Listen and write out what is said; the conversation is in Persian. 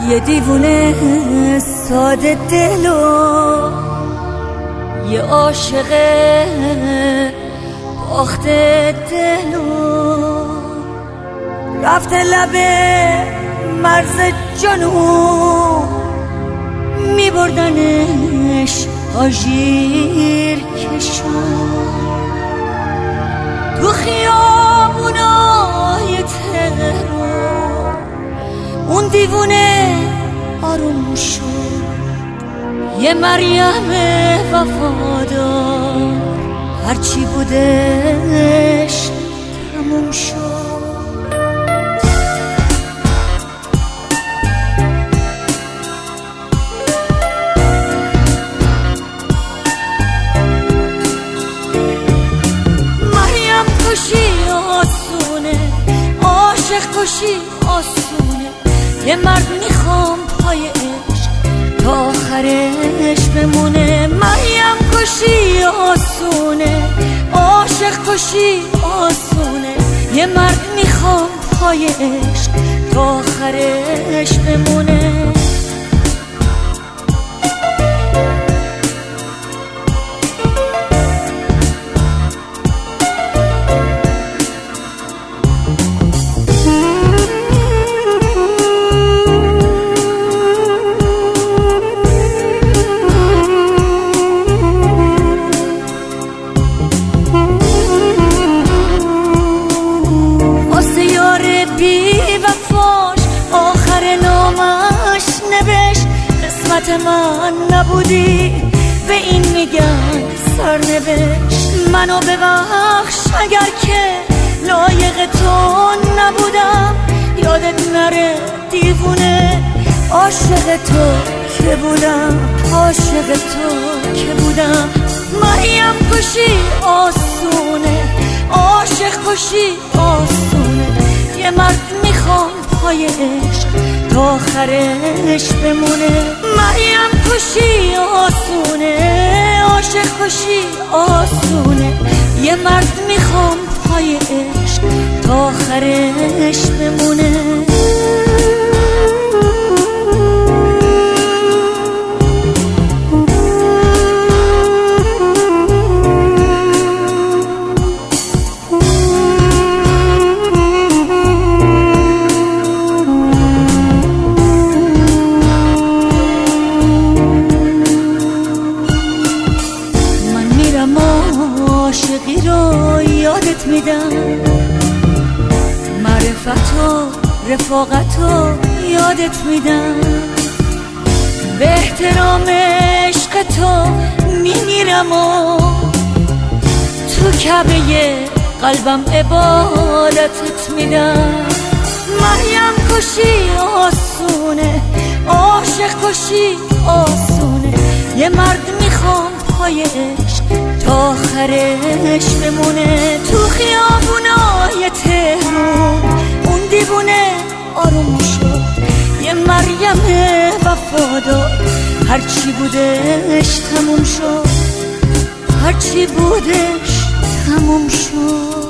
یه دیوونه ساده دلو، یه عاشق باخته دلو، رفته لبه مرز جنوب، میبردنش آژیر کشون تو خیابونای تهران. اون دیوونه آروم شد، یه مریم وفادار، هرچی بودش تموم شد. آسونه عاشق کشی آسونه، یه مرد میخوام پای عشق تا آخرش بمونه. مریم کشی آسونه عاشق کشی آسونه، یه مرد میخوام پای عشق تا آخرش بمونه. آخر نامش نوشت قسمت من نبودی، به این میگن سرنوشت. منو ببخش اگر که لایق تو نبودم، یادت نره دیوونه عاشق تو که بودم، عاشق تو که بودم. مریم کشی آسونه عاشق کشی آسونه، یه مرد میخوام پای عشق تا آخرش بمونه. مریم کشی آسونه عاشق کشی آسونه، یه مرد میخوام پای عشق تا آخرش بمونه. عاشقی رو یادت میدم، معرفت و رفاقت رو یادت میدم، به احترام عشق تو میمیرم و تو کعبه قلبم عبادتت میدم. مریم کشی آسونه عاشق کشی آسونه، یه مرد میخوام پای عشق تا آخرش بمونه. تو خیابونای تهران اون دیوونه آروم شد، یه مریم وفادار، هرچی بودش تموم شد، هرچی بودش تموم شد.